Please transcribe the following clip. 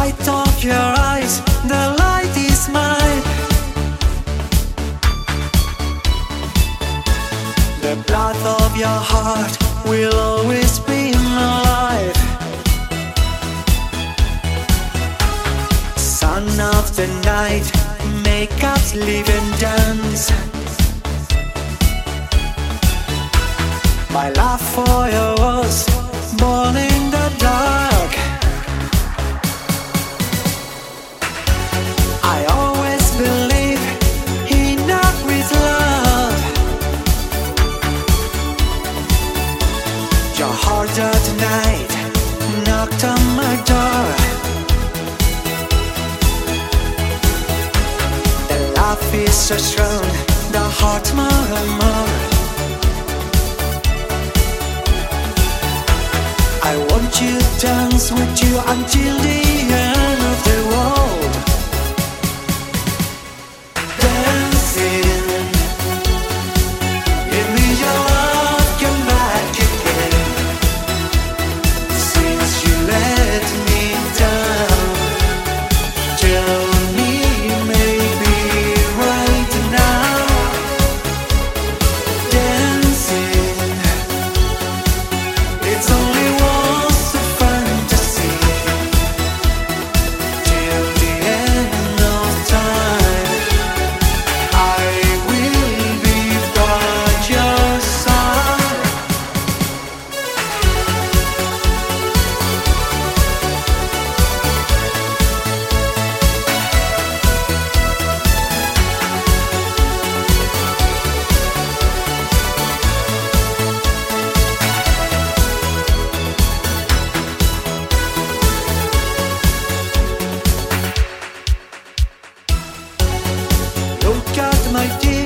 light of your eyes, the light is mine. The blood of your heart will always be alive. Son of the night, make us live and dance. My love for you was born in the dark. I always believe enough with love. Your heart that night knocked on my door. The love is so strong, the heart more and more. I want to dance with you until the end of the world. Dancing, give me your love, come back again. Since you let me down, tell me maybe right now. Dancing, it's only once a fantasy till the end of time. I will be by your side. Look at my tears.